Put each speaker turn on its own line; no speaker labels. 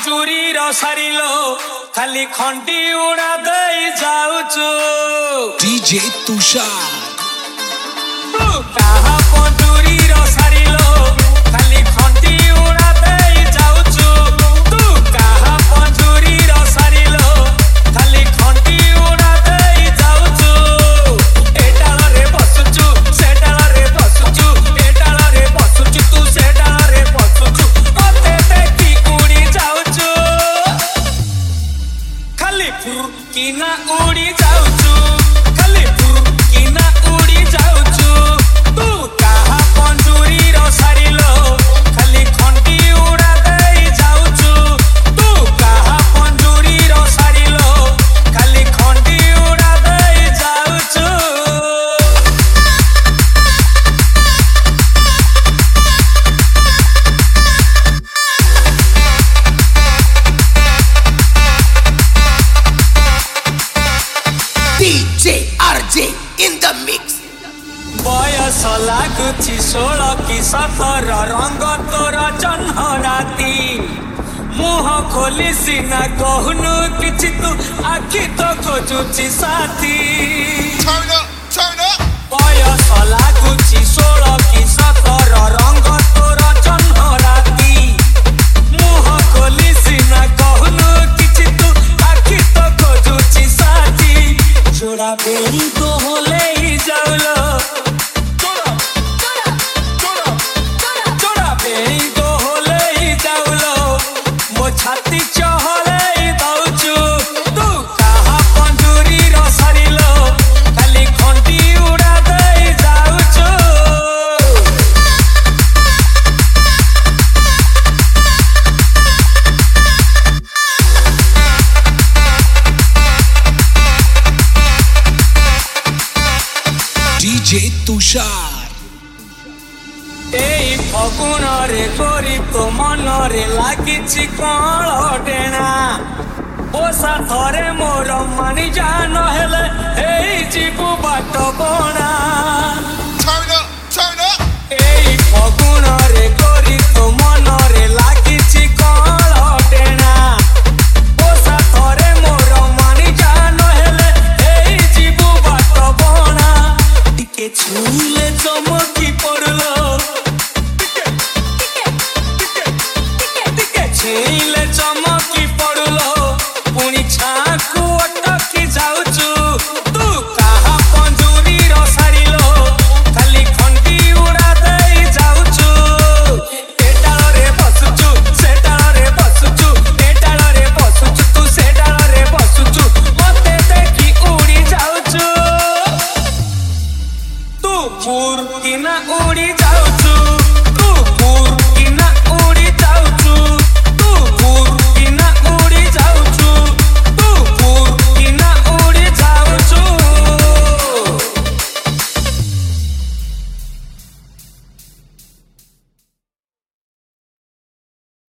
पंजुरी रसारिलो खाली खंडी उड़ा दे जाऊचु
डीजे तुषार
तू कहा पंजुरी रसारिलो खाली खंडी उड़ा दे जाऊचु तू कहा पंजुरी रसारिलो खाली खंडी उड़ा दे जाऊचु एटाल रे बसुचु सेटाल रे बसुचु एटाल रे बसुचु तू सेटाल रे बसुचु मते देखी उड़ी जाऊचु खाली फुरकिना उड़ी जाऊचु खाली फुरकिना उड़ी जाऊचु तू कहा पंजुरी रसारिलो खाली खंडी उड़ा दे जाऊचु तू कहा पंजुरी रसारिलो खाली खंडी उड़ा दे जाऊचु
DJ RJ in the mix
बयस लागुची 16 कि 17 रंग तोर जन्म राती मुह खोली सिना कहनु किछि तू आखि तो खोजुची साथी
Turn up.
बयस लागुची 16 कि 17 रंग तोर जन्म राती मुह खोली सिना कहनु किछि तू आखि तो खोजुची साथी जोड़ा बेरी तो होले ही जाउलो छाती चहले दौचु तू कहा पंजुरी रसारिलो खाली खंडी उड़ा दे जाऊचु
DJ तुषार
एई फगुण रे गोरी तो मन रे लागिछि कळ डेणा ओसा थरे मोर मानि जान हेले एई जीवु बाट बणा
Turn up.
एई फगुण रे गोरी तो मन रे लागिछि कळ डेणा ओसा थरे मोर मानि जान हेले एई जीवु बाट बणा टिके छुले चमकी पड़लो छेले चमकी पड़लो पुणी छाकू अटकी जाऊचु तू कहा पंजुरी रसारिलो खाली खंडी उड़ा दे जाऊचु एटाल रे बसुचु सेटाल रे बसुचु एटाल रे बसुचु तू सेटाल रे बसुचु मते देखी उड़ी जाऊचु तू फुरकिना उड़ी